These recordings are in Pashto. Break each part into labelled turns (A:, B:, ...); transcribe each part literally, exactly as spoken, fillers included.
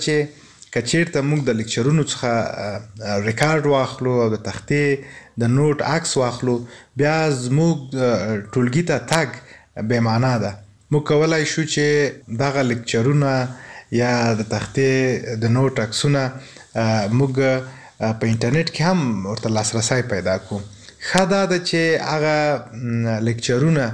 A: چې کچیرته موږ د لیکچرونو څخه ریکارډ واخلو او د تختې د نوٹ عکس واخلو، بیا زموږ ټولګي ته تګ بې معنا ده. موږ کولای شو چې دغه لیکچرونه یا د تختې د نوٹ عکسونه موږ په انټرنیټ کې هم ورته لاسرسی پیدا کړو. ښه دا ده چې هغه لیکچرونه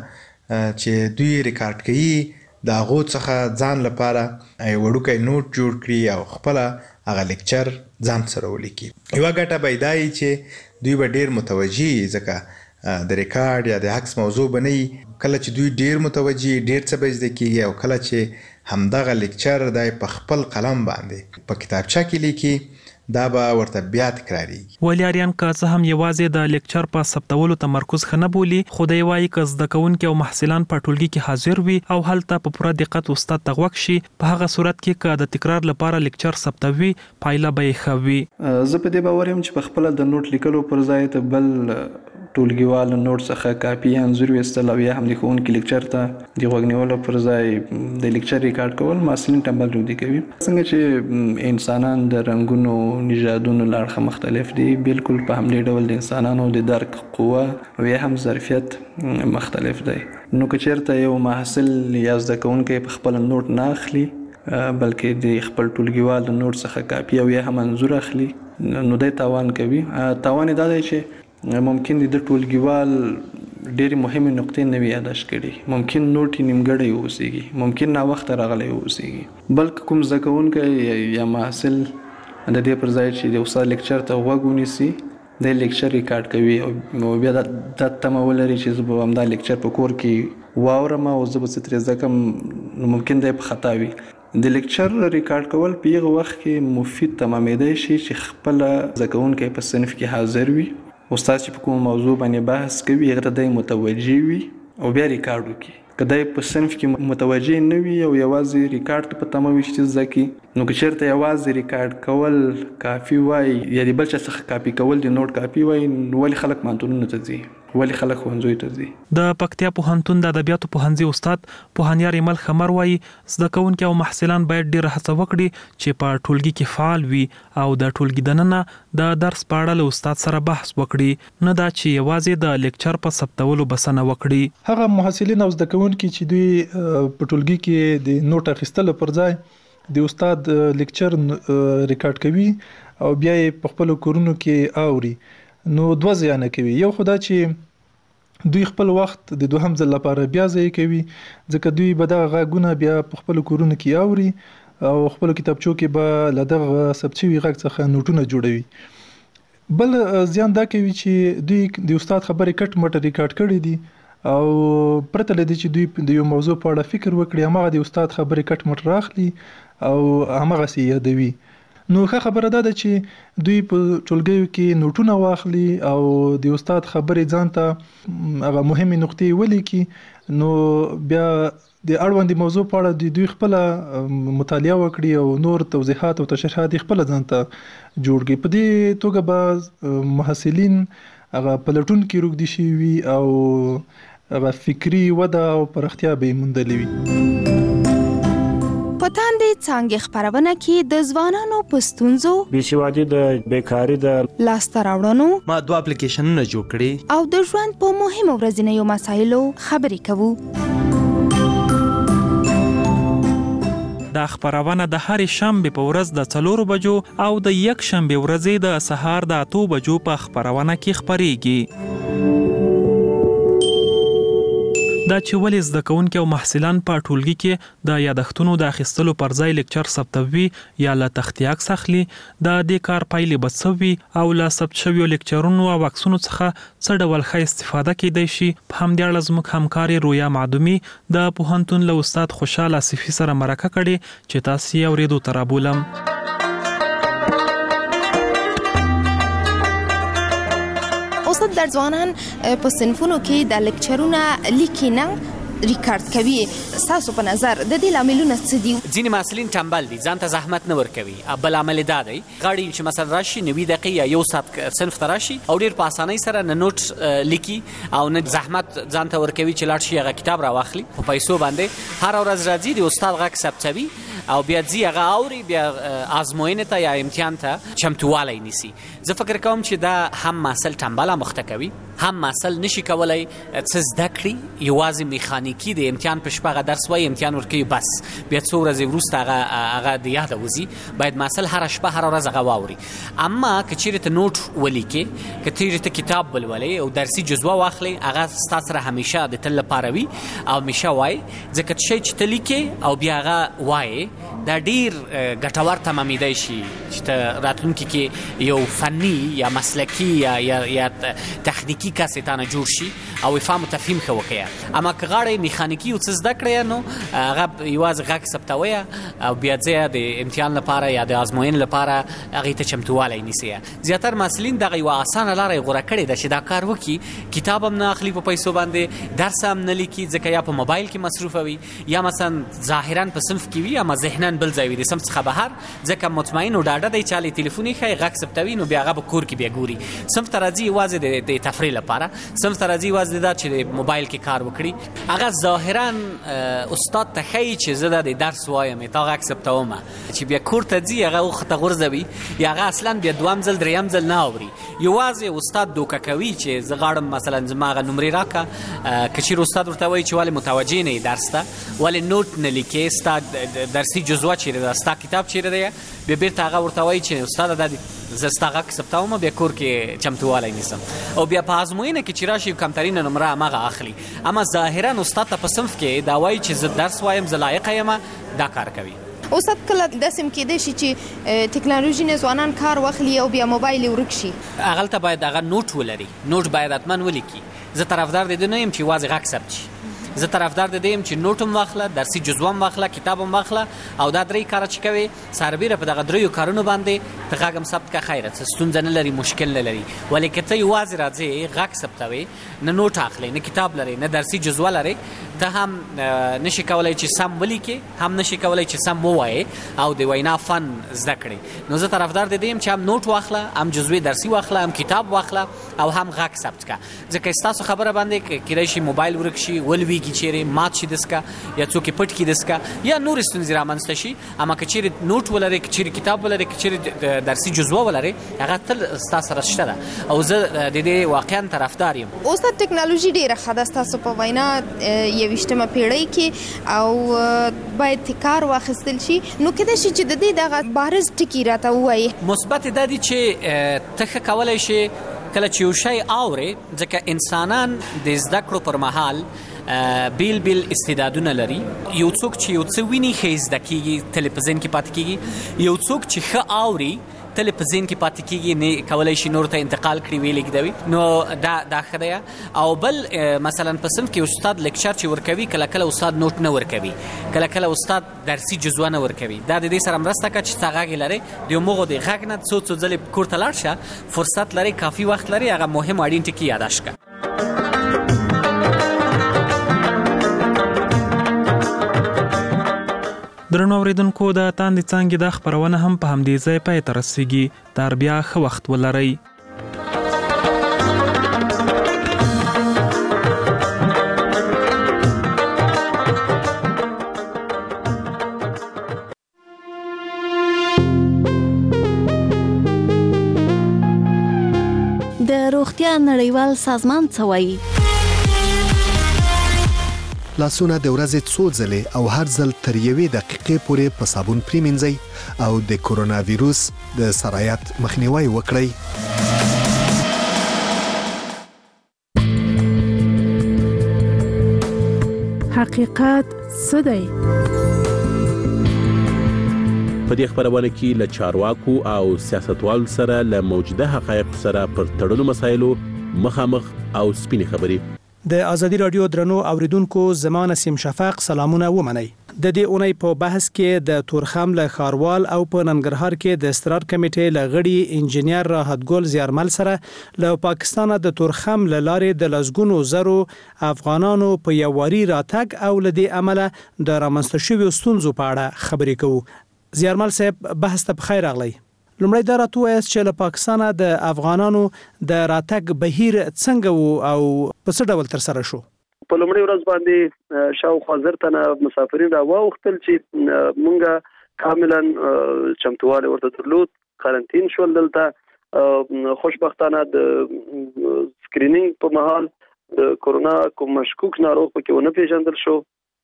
A: چې دوی ریکارډ کوي د هغو څخه ځان لپاره یو وړوکی نوټ جوړ کړي او خپله هغه لیکچر ځان سره ولیکي. یوه ګټه به یې دا وي چې دوی به ډېر متوجي وي، ځکه د ریکارډ یا د عکس موضوع به نه وي. کله چې دوی ډېر متوجي ډېر څه به زده کېږي، او کله چې همدغه لیکچر دی په خپل قلم باندې په کتابچه کې لیکي، دا به ورته بیا تکراریږي.
B: ولیاریان که څه هم یوازې د لیکچر په ثبتولو تمرکز ښه نه بولي، خو دی وایي که زده کوونکي او محصلان په ټولګي کې حاضر وي او هلته په پوره دقت استاد ته غوږ شي، په هغه صورت کې که د تکرار لپاره لیکچر ثبتوي پایله به یې ښه وي.
C: زه په دې باور یم چې په خپله د نوټ لیکلو پر ځای ته بل ټولګیوال نوټ څخه کاپي یا انځور ویستل او یا هم د ښوونکي لیکچر ته د غوږ نیولو پر ځای د لیکچر ریکارډ کول محصلین ټنبل رودي کوي. څنګه چې انسانان د رنګونو نژادونو له اړخه مختلف دي، بالکل په همدې ډول د انسانانو د درک قوه او یا هم ظرفیت مختلف دی. نو که چېرته یو محصل یا زده کوونکی په خپله نوټ نه اخلي بلکې د خپل ټولګیوال د نوټ څخه کاپي او یا هم انځور اخلي، نو دی تاوان کوي. تاوان یې دا دی چې ممکن د ټولګیوال ډېرې مهمې نقطې نه وي یاداشت کړي، ممکن نوټ یې نیمګړی واوسېږي، ممکن ناوخته راغلی واوسېږي. بلکې کوم زده کوونکی یا محصل د دې پر ځای چې د استاد لیکچر ته غوږ ونیسي، د لیکچر ریکارډ کوي او بیا دا تمه ولري چې زه به همدا لیکچر په کور کې واورم او زه به څه ترې زده کړم، نو ممکن دی په خطا وي. د لیکچر ریکارډ کول په هغه وخت کې مفید تمامېدی شي چې خپله زده کوونکی په صنف کې حاضر وي، استاد چې په کوم موضوع باندې بحث کوي هغه ته دی متوجه وي او بیا ریکارډ وکړي. که دی په صنف کې متوجه نه وي او یوازې ریکارډ ته په تمه وي چې زده کړي، نو که چېرته یوازې ریکارډ کول کافي وای یا د بل چا څخه کاپي کول د نوټ کاپي وای، نو ولې خلک پوهنتونونو ته ځي، ولې خلک ښوونځیو ته ځي؟
B: د پکتیا پوهنتون د ادبیاتو پوهنځي استاد پوهنیار ایمل خمر وایي زده کوونکي او محصلان باید ډېره هڅه وکړي چې په ټولګي کې فعال وي او د ټولګي دننه د درس په اړه له استاد سره بحث وکړي، نه دا چې یوازې د لیکچر په ثبتولو بسنه وکړي.
D: هغه محصلین او زده کوونکي چې دوی په ټولګي کې د نوټ اخیستلو پر ځای د استاد لیکچر ریکارډ کوي او بیا یې په خپلو کورونو کې اوري، نو دوه زیانه کوي. یو خو دا چې دوی خپل وخت د دوهم ځل لپاره بیا ضایع کوي، ځکه دوی به دغه غږونه بیا په خپلو کورونو کې اوري او خپلو کتابچو کې به له دغه ثبت شوي غږ څخه نوټونه جوړوي. بل زیان دا کوي چې دوی د استاد خبرې کټ مټ ریکارډ کړي دي او پرته له دې چې دوی د یو موضوع په اړه فکر وکړي، هماغه د استاد خبرې کټ مټ راخلي او هماغسې یادوي. نو ښه خبره دا ده چې دوی په ټولګیو کې نوټونه واخلي او د استاد خبرې ځان ته هغه مهمې نقطې ولیکي، نو بیا د اړوندې موضوع په اړه د دوی خپله مطالعه وکړي او نور توضیحات او تشریحات یې خپله ځان ته جوړ کړي. په دې توګه به محصلین هغه په لټون کې روږدي شوي وي او هغه فکري وده او پراختیا به یې موندلې وي.
E: په تاندې څانګې خپرونه کې د ځوانانو په ستونزو،
F: بېسوادي د بیکاري د
E: لاسته راوړنو،
G: ما دوه اپلیکیشنونه جوړ کړي
E: او د ژوند په مهمو ورځنیو مسایلو خبرې کوو.
B: دا خپرونه د هرې شنبې په ورځ د څلورو بجو او د یک شنبې ورځې د سهار د اتو بجو په خپرونه کې خپریږي. دا چې ولې زده کوونکي او محصلان په ټولګي کې د یادښتونو د اخیستلو پر ځای لیکچر ثبتوي یا له تختې عکس اخلي، د دې کار پایلې به څه وي او له ثبت شویو لیکچرونو او عکسونو څخه څه ډول ښه استفاده کیدای شي. په همدې اړه زموږ همکارې رویا معدومي د پوهنتون له استاد خوشحال آصفي سره مرکه کړې چې تاسو یې اورېدو ته رابولم.
E: استاد در ځوانان په صنفونو کې د لیکچرونه لیکي نه ریکارډ کوي، ستاسو په نظر د دې لاملونه څه دي؟
H: ځینې محصلین ټنبل دي، ځان ته زحمت نه ورکوي. بل عامل دا دی غواړي چې مثلا راشي نوي دقیقې یا یو ساعت صنف ته راشي او ډېر په اسانۍ سره نه نوټ لیکي او نه زحمت ځان ته ورکوي چې لاړ شي هغه کتاب راواخلي په پیسو باندې. هر ورځ راځي د استاد غږ ثبتوي او بیا ځي هغه اوري بیا ازموینې ته یا امتحان ته چمتوالی نیسي. زه فکر کوم چې دا هم محصل ټنبله مخته کوي، هم محصل نشي کولای څه زده کړي، یوازې میخانیکي د امتحان په شپه هغه درس وایي امتحان ورکوي بس بیا څو ورځې وروسته هغه هغه د یاده وځي. باید محصل هره شپه هره ورځ هغه واوري. اما که چیرې ته نوټ ولیکې، که چیرې ته کتاب ولولې او درسي جزوه واخلې، هغه ستا سره همیشه د تل لپاره وي او همیشه وایي، ځکه شی چې ته لیکې او بیا هغه وایې دا ډیر ګټور تمامیدای شي چې ته راتلونکي کې یو فني یا مسلکي یا یا, یا تخنیکي کس تانه جوړ شي او فهم او تفهیم ښه وکړي. اما که غواړې میخانیکي او څه زده کړې نو هغه یوازې غږ ثبتوي او بیا ځې د امتحان لپاره یا د ازموینې لپاره هغې ته چمتوالی نیسي. زیاتر محصلین دغه یوه اسانه لاره یې غوره کړې ده چې دا کار وکړي، کتاب هم نه اخلي په پیسو باندې، درس هم نه لیکي ځکه یا په موبایل کې مصروفه وي یا مثلا ظاهرا په صنف کې وي اما ذهنا بل ځای وي د صنف څخه بهر، ځکه مطمئن او ډاډه دی چې هلې تلیفون یې ښایي غږ ثبتوي نو بیا هغه په کور کې بیا ګوري. صنف ته راځي یوازې د تفریح لپاره، صنف ته راځي یوازې دا چې د موبایل کې کار وکړي. هغه ظاهرا استاد ته ښایي چې زه د درس وایم تا غږ ثبتوم، چې بیا کور ته ځي هغه وخته غورځوي یا هغه اصلا بیا دوام ځل دریم ځل نه اوري. یوازې استاد دوکه کوي چې زه غواړم مثلا زما هغه نمرې راکړه، که چیرې استاد ورته وایي چې ولې متوجه نه یې درس ته، ولې نوټ نه لیکې، ستا درسي جزوه چیرې ده، ستا کتاب چیرې دی، بیا بیرته هغه ورته وایي چې استاده دا زه ستا غږ ثبتوم بیا کور کې چمتوالی نیسم او بیا په ازموینه کې چې راشي کمترینه نمره هماغه اخلي. اما ظاهرا استاد ته په صنف کې دا وایي چې زه درس وایم زه لایقه یم، دا کار کوي.
E: استاد کله داسې هم کېدای شي چې ټکنالوژي نه ځوانان کار واخلي او بیا موبایل یې ورک شي،
H: هغلته باید هغه نوټ ولري، نوټ باید حتما ولیکي. زه طرفدار د دې نه یم چې یوازې غږ ثبت شي، زه طرفدار د دې یم چې نوټ هم واخله، درسي جزوه هم واخله، کتاب هم واخله او دا درې کاره چې کوې سربیره په دغه دریو کارونو باندې ته غږ هم ثبت کړه، خیره څه ستونزه نه لري، مشکل نه لري. ولې که ته یوازې راځې غږ ثبتوې، نه نوټ اخلې، نه کتاب لرې، نه درسي جزوه لرې، ته هم نشي کولای چې سم ولیکې، هم نشي کولای چې سم ووایې او د وینا فن زده کړې. نو زه طرفدار د دې یم چې هم نوټ واخله، هم جزوې درسي واخله، هم کتاب واخله او هم غږ ثبت کړه. ځکه ستاسو خبره باندې کېدای شي موبایل ورک شي، ولویږي چیرې مات شي دسکه یا څوک یې پټ کړي دسکه یا نور ستونزې رامنځته شي. اما که چیرې نوټ ولرې، که چیرې کتاب ولرې، که چیرې درسي جزوه ولرې، هغه تل ستا سره شته ده او زه د دې واقعا طرفدار یم.
E: استاد ټکنالوژي ډېره ښه ده ستاسو په وینا یویشتمه پیړۍ کې او باید کار واخیستل شي، نو کېدای شي چې د دې دغه بارز ټکي راته ووایي.
H: مثبت دا دی چې ته ښه کولی شي کله چې یو شی اورې، ځکه انسانان د زده کړو پر مهال بیل بیل استعدادونه لري. یو څوک چې یو څه ویني ښه زده کېږي، تل په ذهن کې پاتې کېږي. یو څوک چې ښه اوري تل په ذهن کې پاتې کېږي، نه کولی شي نور ته انتقال کړي ویې لېږدوي. نو دا دا ښه دی. او بل مثلا په صنف کې استاد لیکچر چې ورکوي، کله کله استاد نوټ نه ورکوي، کله کله استاد درسي جزوه نه ورکوي. دا د دې سره مرسته کوي چې تا غږ لرې د یو مغو د غږ نه څو څو ځلې کور ته لاړ شه، فرصت لرې، کافي وخت لرې، هغه مهم اړین ټکي یاداشت کړه.
B: درنو اوریدونکو د تاندې څانګې د خپرونه هم په همدې ځای پای ته رسیږي. تر بیا ښه وخت ولرئ.
I: د روغتیا نړیوال سازمان څه وایي؟
J: لاسونه د ورځې څو ځلې او هر ځل تر یوې دقیقې پورې په صابون پریمنځئ او د کورونا ویروس د سرایت مخنیوي وکړئ.
K: حقیقت څه دی؟
L: په دې خبرونه کې له چارواکو او سیاستوالو سره له موجوده حقایقو سره پر تړلو مسایلو مخامخ او سپینې خبرې.
M: د ازادي رادیو درنو اوریدونکو زمانه سیم شفاق سلامونه ومنئ. د دې اونۍ په بحث کې د تورخم له خاروال او په ننګرهار کې د استقرار کمیټې له غړي انجنیر راحت ګل زیارمل سره له پاکستان د تورخم له لارې د لزګونو زرو افغانانو په یوواري راتګ او له دې عمله د رامنځته شویو ستونزو په اړه خبرې کوو. زیارمل صاحب بحث ته بخیر راغلی. لومړی دا راته وایاست چې له پاکستانه د افغانانو د راتګ بهیر څنګه وو او په څه ډول ترسره شو؟
C: په لومړۍ ورځ باندې شاوخوا زر تنه مسافرین راوغوښتل چې مونږ
N: کاملا چمتووالی ورته درلود، قرنطین شول دلته. خوشبختانه د سکرینینګ په مهال د کورونا کوم مشکوک ناروغ پکې ونه پیژندل شو.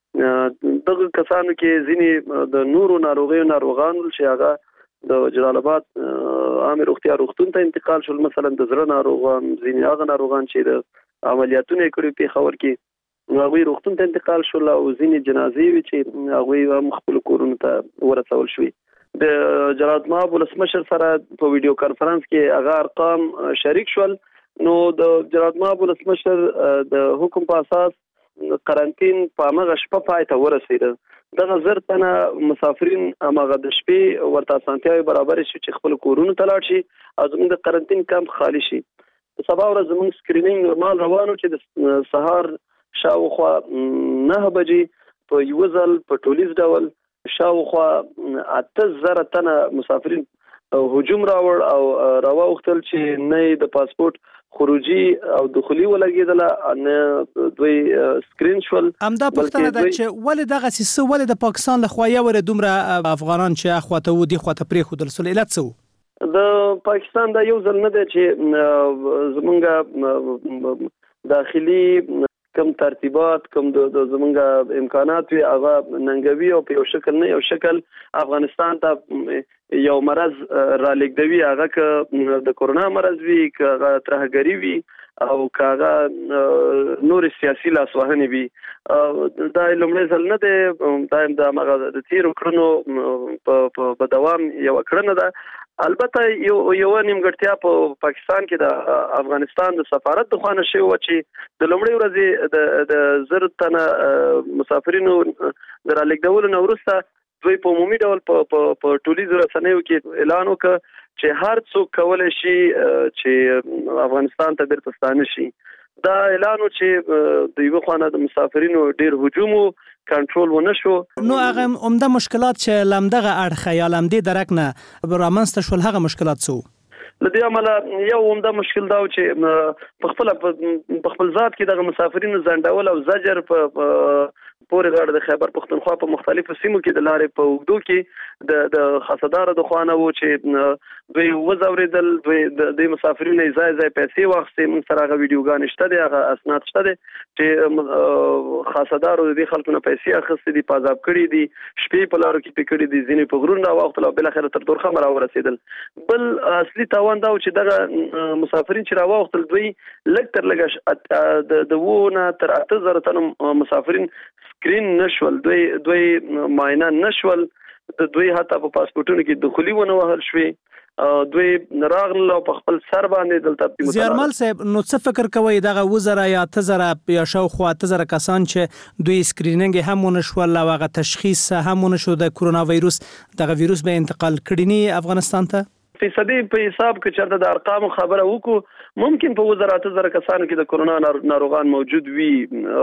N: دغه کسانو کې ځینې د نورو ناروغیو ناروغانو چې هغه د جلال آباد عامه روغتیا روغتون ته انتقال شول، مثلا د زړه ناروغان، ځینې هغه ناروغان چې د عملیاتونه یې کړي پېښور کې هغوی روغتون ته انتقال شول، او ځینې جنازې وي چې هغوی هم خپلو کورونو ته ورسول شوي. د جلال آباد ولسمشر سره په ویډیو کانفرنس کې هغه ارقام شریک شول. نو د جلال آباد ولسمشر د حکم په اساس قرنطین په هغه شپه پای ته ورسېده. دغه زر تنه مسافرین هغه د شپې ورته اسانتیاوې برابرې شي چې خپل کورونو ته لاړ شي او زموږ د قرنطین کمپ خالی شي. سبا ورځ زموږ سکرینینګ نورمال روانو چې د سهار شاوخوا نه بجې په یو ځل په ټولیز ډول شاوخوا اته زره تنه مسافرین هجوم راوړ او راوختل چې نه د پاسپورت خروجي او دخولي ولګیدله، نه دوی سکرین شول.
M: همدا پوښتنه ده چې ولې دغه څه ولې د پاکستان له خوا یو ور دومره افغانان چې اخواته و دي خواته پرېښودل سول، علت څه و؟
N: د پاکستان دا یو ځل نه دی چې زمونږ داخلي کم ترتیبات کم د زمونږ امکانات وي هغه ننګوي او په یو شکل نه یو شکل افغانستان ته یو مرض را لګدوي، هغه که د کورونا مرض وي، که هغه ترهګري وي او که هغه نور سیاسي لاسوهنې وي. دا لومړی ځل نه دی، دا د د تیرو کړنو په دوام یوه کړنه ده. البته یو یوه نیمګړتیا په پاکستان کې د افغانستان د سفارت د خوا نه شوې وه چې د لومړۍ ورځې د زر تنه مسافرینو د رالېږدولو نه وروسته دوی په عمومي ډول په ټولیزو رسنیو کې اعلان وکړ چې هر څوک کولی شي چې افغانستان ته بیرته ستانه شي. دا اعلان و چې د یوه خوا نه د مسافرینو ډېر هجوم و، کنټرول ونه شو.
M: نو هغه عمده مشکلات چې لمدغه اړخه یا لمدې درک نه رامنځته شول هغه مشکلات څه وو؟
N: له دې امله یو عمده مشکل دا و چې په خپل په خپل ذات کې دغه مسافرینو ځنډول او زجر په پورې غاړه د خیبر پښتونخوا په مختلفو سیمو کې د لارې په اوږدو کې د د خاصدارو د خوا نه و چې دوی وځورېدل، دوی د مسافرینو ځای ځای پیسې واخیستې. موږ سره هغه ویډیوګانې شته دي، هغه اسناد شته دي چې خاصدارو د دې خلکو نه پیسې اخیستې دي، په عذاب کړي دي، شپې په لارو کې پې کړي دي، ځینې په غرونو راواوښتل او بالاخره تر تورخم راورسېدل. بل اصلي تاوان دا و چې دغه مسافرین چې راواوښتل دوی لږ تر لږه د اووه نه تر اته زره تنو مسافرین سکرین نشول، دوی دوی معاینه نشول، د دوی حتی په پاسپورتونو کې دخولي ونه وهل شوې، دوی راغلل او په خپل سر باندې دلته.
M: زیارمل صاحب، نو څه فکر کوئ دغه اووه زره یا اته زره یا شاوخوا اته زره کسان چې دوی سکرینینګ هم ونه شول او هغه تشخیص هم ونه شو د کورونا وایروس، دغه ویروس به انتقال کړي نه افغانستان ته؟
N: فیصدي په حساب کې چېرته د ارقامو خبره وکړو، ممکن په اووه زره اته زره کسانو کې د کورونا ناروغان موجود وي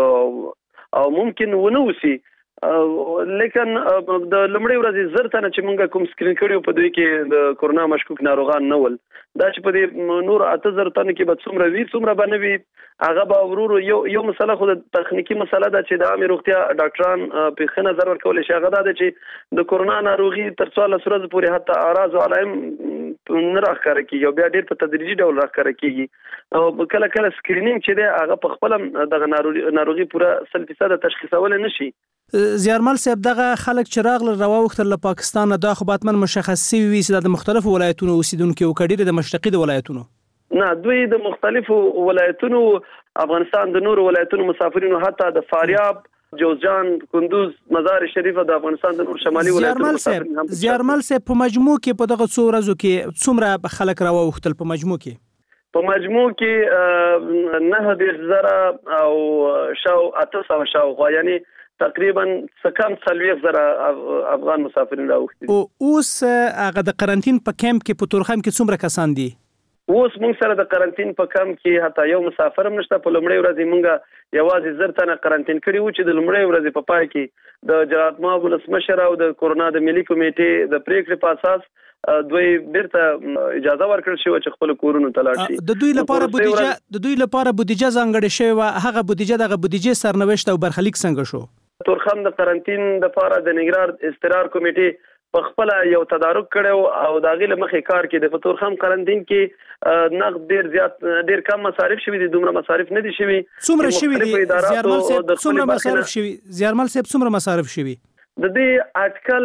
N: او ممکن ونه وسی، لیکن د لومړۍ ورځې زر تنه چې موږ کوم سکرین کړیو په دوی کې د کورونا مشکوک ناروغان نه ول. دا چې په دې نور اته زر تنه کې به څومره وي څومره به نه وي هغه به ورورو یو یو مسله خو د تخنیکی مسله ده چې د عامه روغتیا ډاکټران په ښه نظر ورکولی شي. هغه دا ده چې د کورونا ناروغي تر څوارلس ورځو پورې حتی اعراض او علایم نه راښکاره کېږي او بیا ډېر په تدریجي ډول راښکاره کېږي او کله کله سکرینینګ چې دی هغه په خپله دغه ناروغي پوره سل فیصده تشخیصولی نه شي.
M: زیارمل صاحب، دغه خلک چې راغلل راواوښتل له پاکستانه دا خو باید مشخص شوي وي چې د مختلفو ولایتونو اوسیدونکي و که ډېرې د مشرقي د ولایتونو؟
N: نه، دوی د مختلفو ولایتونو، افغانستان د نورو ولایتونو مسافرینو، حتی د فاریاب، جوزجان، کندوز، مزار شریف د افغانستان د نور شمالي ولایتونو مسافرین هم.
M: زیارمل صاحب، په مجموع کې په دغه څو ورځو کې څومره خلک راواوښتل په مجموع کې؟
N: په مجموع کې نهه دېرش زره او شاو اته سوه شاوخوا، یعنی تقریبا څه کم څلوېښت زره افغان مسافرین راوښتي.
M: او اوس هغه د قرنطین په کمپ کې په تورخم کې څومره کسان دي؟
N: اوس موږ سره د قرنطین په کمپ کې حتی یو مسافر هم نشته. په لومړۍ ورځ موږ یوازې زر تنه قرنطین کړي وو چې د لومړۍ ورځې په پای کې د جلال آباد ولسمشر او د کورونا د ملي کمیټې د پریکړې په اساس دوی بیرته اجازه ورکړل شوه چې خپل کورونو ته لاړ شي.
M: د دوی لپاره بودیجه د دوی لپاره بودیجه ځانګړې شوې وه، هغه بودیجه دغه بودیجې سرنوشت او برخلیک څنګه شو؟
N: تورخم د قرنطین د لپاره د نګران اضطرار کمیټې په خپل یو تدارک کړو او دا غیله مخې کار کې د تورخم قرنطین کې نقد ډیر زیات ډیر کم مصارف شوي دي دومره مصارف نه دي شوي
M: څومره شوي دي زیارمل صاحب څومره مصارف شوي زیارمل صاحب څومره مصارف شوي
N: د دې اټکل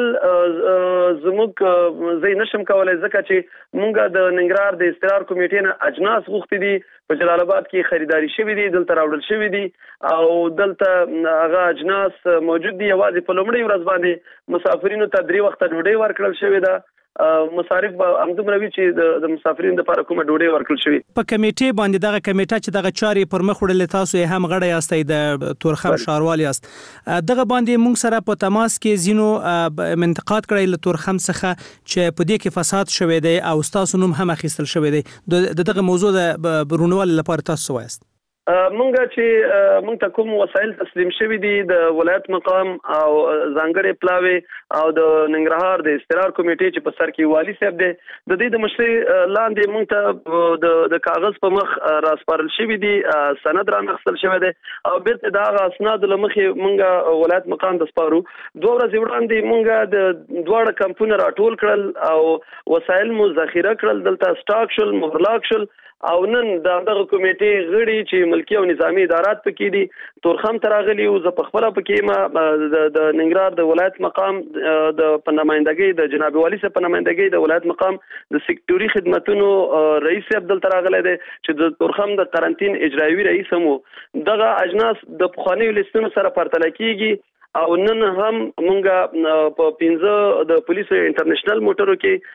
N: زموږ زه نشم کولای ځکه چې مونږ د ننګرهار د استقرار کمیټې نه اجناس غوښتي دي په جلال آباد کې خریداري شوي دي دلته راوړل شوي دي او دلته هغه اجناس موجود دي یوازې په لومړۍ ورځ باندې مسافرینو ته درې وخته ډوډۍ ورکړل شوې ده مصارف به همدومره وي چې د مسافرینو لپاره کومه ډوډۍ ورکړل شوې
M: په کمیټې باندې دغه کمیټه چې دغه چارې پر مخ وړلې تاسو یې هم غړی یاستئ د تورخم ښاروال یاست دغه باندې موږ سره په تماس کې ځینو انتقاد کړی له تورخم څخه چې په دې کې فساد شوی دی او ستاسو نوم هم اخیستل شوی دی د دغه موضوع د رونوالي لپاره تاسو وایست
N: مونږ چې مونږ ته کوم وسایل تسلیم شوي دي د ولایت مقام او ځانګړي پلاوي او د ننګرهار د استقرار کمیټې چې په سر کې والی صاحب دی د دې د مشري لاندې مونږ ته د د کاغذ په مخ راسپارل شوي دي سند را نقل شوی دی او بیرته دا اسناد لمخې مونږ ولایت مقام د سپارو دوه ورځې وړاندې مونږ د دواړه کمپونه راټول کړل او وسایل مو ذخیره کړل دلته سٹاک شول مهرلاک شول او نن دغه کمیټې غړي چې ملکی او نظامی ادارات پکې دي تورخم تراغلي او ز په خپل پکې ما د ننګرهار د ولایت مقام د پنامایندګۍ د جناب والی صاحب پنامایندګۍ د ولایت مقام د سکټوري خدماتونو رئیس عبدل تراغلی دی چې د تورخم د قرنطین اجرایوي رئیس مو دغه اجناس د پخوانی لیستونو سره پرتله کیږي او نن هم مونږه په پنځه د پولیس انټرنیشنل موټرو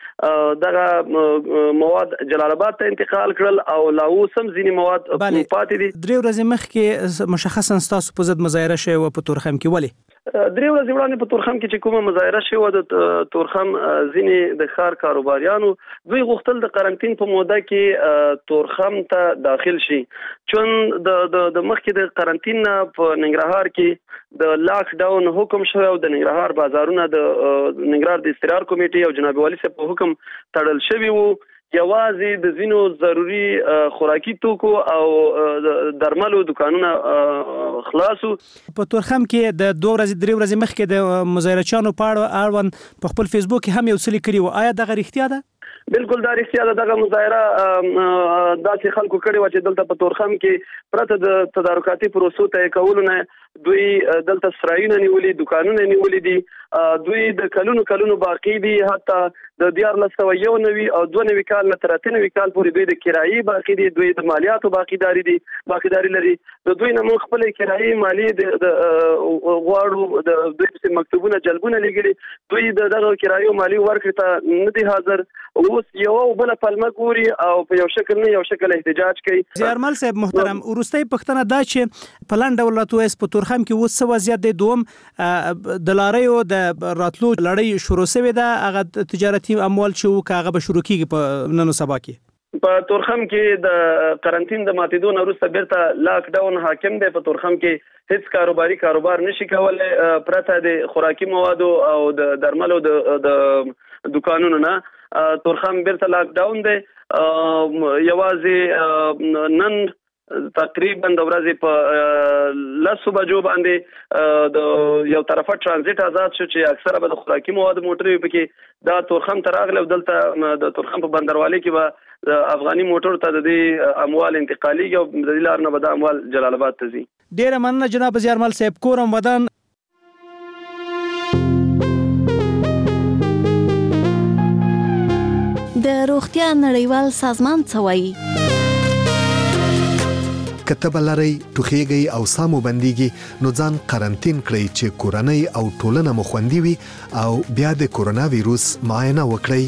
N: کې دغه مواد جلال آباد ته انتقال کړل او لا اوس هم ځینې مواد پاتې دي
M: درې ورځې مخکې مشخصا ستاسو په ضد مظاهره شوې وه په تورخم کې ولې
N: درې ورځې وړاندې په تورخم کې چې کومه مظاهره شوې وه د تورخم ځینې د ښار کاروباریانو دوی غوښتل د قرنطین په موده کې تورخم ته داخل شي چون د د مخکې د قرنطین په ننګرهار کې د لاک ډاون حکم شوی او د ننګرهار بازارونه د ننګرهار د استقرار کمیټې او جناب والی صاحب په حکم تړل شوی وو یوازې د زینو ضروری خوراکي توکو او درملو دکانونه خلاصو
M: په تورخم کې د دوه ورځې درې ورځې مخکې د مظاهرچیانو په اړوند په خپل فیسبوک کې هم یو څه لیکلي وو آیا دغه رښتیا ده
N: بالکل دا رښتیا ده دغه مظاهره داسې خلکو کړې وه چې دلته په تورخم کې پرته د تدارکاتي پروسو ته کولو نه دوی دلته سرایونه نیولي دکانونه نیولي دي دوی د کلونو کلونو باقی دي حتی د دیارلس سوه یو نوي او دوه نوي کال نه تر اته نوي کال پورې دوی د کرایي باقی دي دوی د مالیاتو باقیداري دي باقیداري لري د دوی نه موږ خپل کرایي مالی د غواړو د دوی مکتوبونه جلبونه لګلي دوی دغه کرایي مالی ورکړه ته نه دي حاضر اوس یو بل پلمه ګوري او په یو شکل نه یو شکل احتجاج کوي
M: زیارمل صاحب محترم ورستۍ پښتنه دا چې پلان ډول تاسو په تورخم کې اوس څه وضعیت دی دوم د لاریو د راتلو لړۍ شروع شوې ده هغه تجارتي اموال چې هغه به شروع کیږي په نن سبا کې
N: په تورخم کې د قرنطین د ماتیدو نه وروسته بیرته لاک ډاون حاکم دی په تورخم کې هیڅ کاروباري کاروبار نشي کولای پرته د خوراکي موادو او د درملو د دکانونو نه تورخم بیرته لاک ډاون دی یوازې نن تقریبا د ورځې په لسو بجو باندې د یو طرفه ترانزیت آزاد شو چې اکثره به د خوراکي مواد موټرې پکې دا تورخم ته راغله دلته د تورخم په بندروالۍ کې به د افغاني موټر ته د دې اموال انتقالي او د دې لار نه به د اموال جلال آباد ته ځي
M: ډیره مننه جناب زیارمل صاحب کورم ودان
I: د روغتیا نړیوال سازمان څه وایي
J: کتب لري ټوخیږي او سامو بنديږي نو ځان قرنطین کړئ چې کورنۍ او ټولنه مو خوندي وي او بیا د کورونا وایروس معاینه وکړئ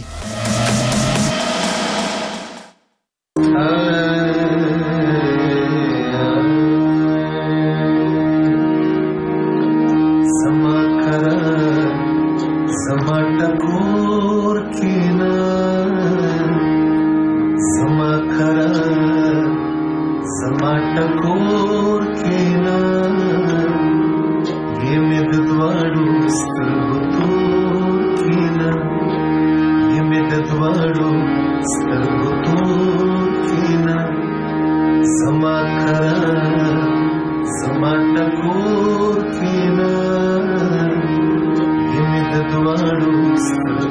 O: Sama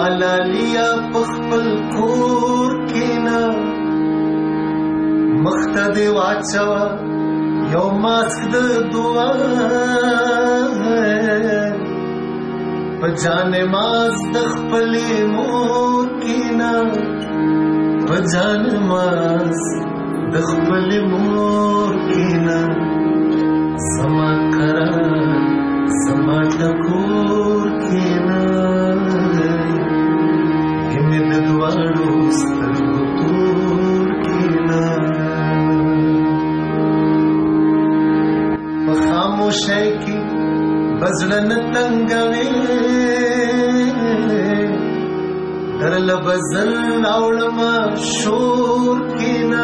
O: حلالیا پخپل کور کینا مخته دی واچوا یو ماسک د دعا په جان ماز د خپل مور کینا په جان ماز د خپل مور کینا سما کرا سما ټکور کینا همې د دواړو سترګو تور کینا په خاموشۍ کې بزړه تنګوي درل بزل اوړما شور کینا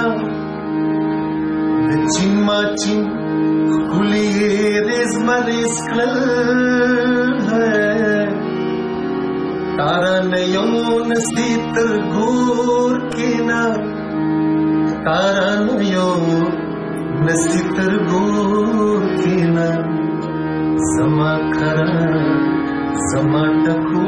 O: د چین ما چین کلی ریز مریز کړل تارا نیو نستی تر ګور کینا تارا نیو نستی تر ګور کینا زما کرا زما ټکو